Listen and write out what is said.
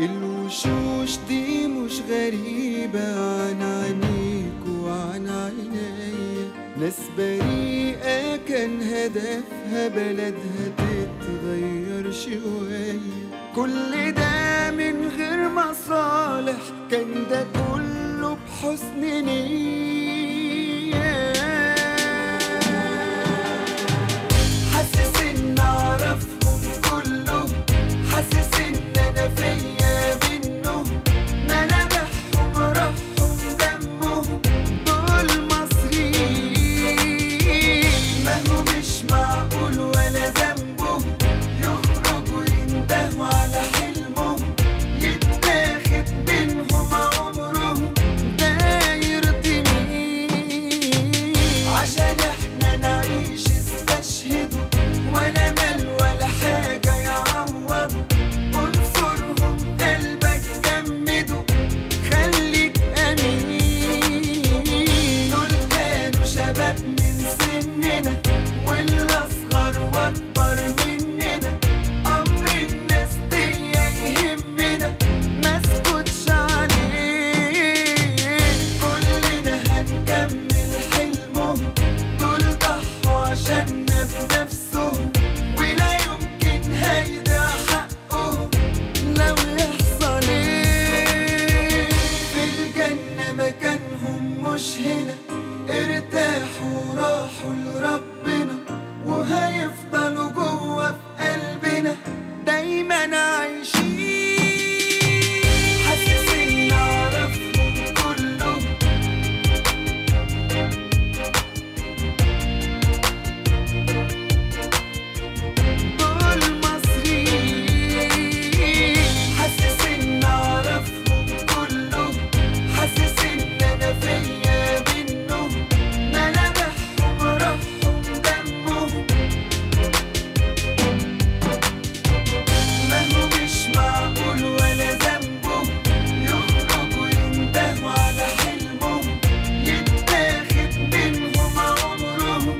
الوشوش دي مش غريبة عن عينيك وعن عينيا، ناس بريئة كان هدفها بلدها تتغير شوية. كل ده من غير مصالح، كان ده كله بحسن نية. حاسس ان اعرفهم كلهم، حاسس ان انا فيا منهم، ملامحهم روحهم دمهم، دول مصريين. ما هو مش معقول ولا ذنبهم يخرجوا يندهوا على حلمهم، يتاخد منهم عمرهم داير مين. عشان احنا نعيش استشهدوا، ولا مال ولا حاجة يعوض، انصرهم قلبك جمدوا، خليك أمين. دول كانوا شباب من سننا، والأصغر وأكبر مننا، أمر الناس دي يهمنا مسكتش عليه. كلنا هنكمل حلمهم، دول ضحوا عشاننا بنفسهم، ولا يمكن هيضيع حقهم لو يحصل ايه. في الجنة مكانهم مش هنا، ارتاحوا وراحوا لربنا، وهيفضلوا جوا في قلبنا دايما عايشين. حاسس اني اعرفهم كلهم، دول مصريين. حاسس اني اعرفهم كلهم، حاسس ان انا فيا منهم، ملامحهم روحهم دمهم. ما هو مش معقول ولا ذنبهم يخرجوا يندهوا على حلمهم، يتاخد منهم عمرهم.